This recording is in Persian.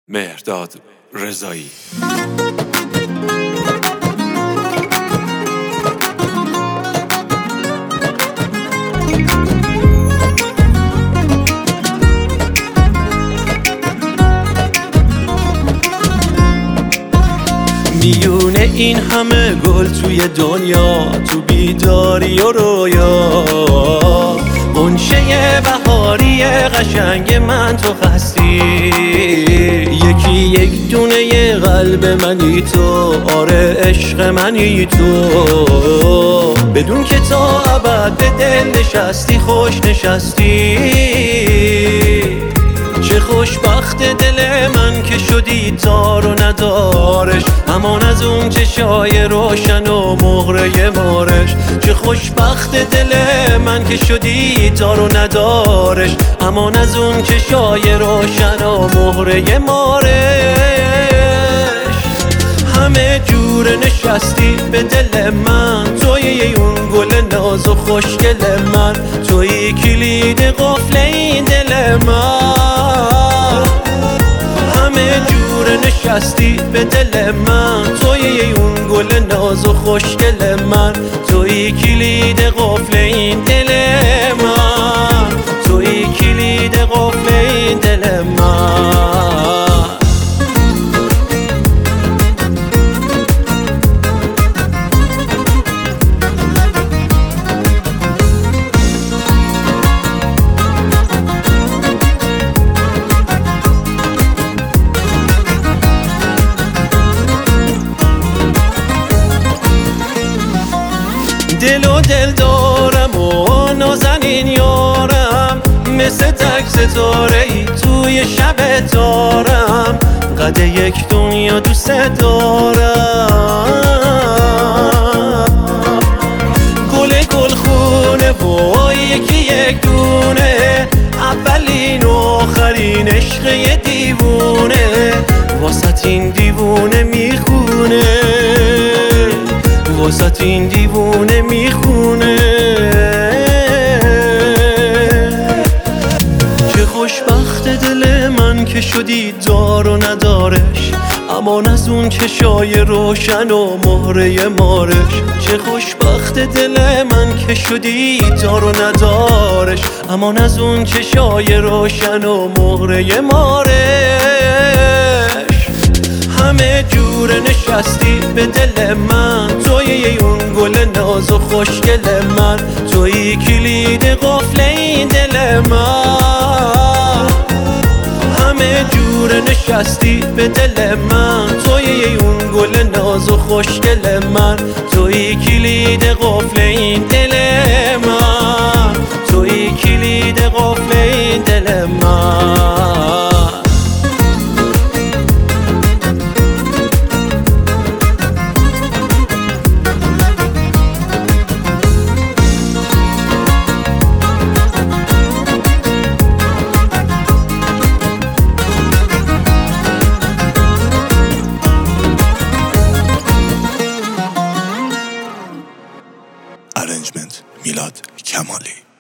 مهرداد رضایی. میونه این همه گل توی دنیا، تو بیداری و رویا، غنچه بهاری قشنگ من تو هستی. یکی یک دونه قلب منی تو، آره عشق منی تو، بدون که تا ابد به دل نشستی، خوش نشستی. چه خوشبخت دل من که شدی تار و ندارش، همان از اون چشای روشن و مهره مارش. چه خوشبخت دل من که شدی تار و ندارش، همان از اون چشای روشن و مهره مارش. همه جور نشستی به دل من، توی اون گل ناز و خوشگل من، توی کلید قفل این دل من. همه جور نشستی به دل من، توی اون گل ناز و خوشگل من، توی کلید قفل این دل من، توی کلید قفل این دل من. دل و دل دارم و نازنین یارم، مثل تک ستاره ای توی شب تارم، قد یک دنیا دوست دارم. گل خونه و یکی یک دونه، اولین و آخرین عشق یه دیوونه، واسط این دیوونه میخونه، واسط این دیوونه میخونه. چه خوشبخت دل من که شدی دار و ندارش، امان از اون چشای روشن و مهره مارش. چه خوشبخت دل من که شدی دار و ندارش، امان از اون چشای روشن و مهره مارش. همه جور نشستی به دل من، توی اون گل ناز و خوشگل من، توی کلید قفل این دل من. همه جور نشستی به دل من، توی اون گل ناز و خوشگل من، توی کلید قفل این دل من، توی کلید قفل این دل من. Arrangement میلاد کمالی.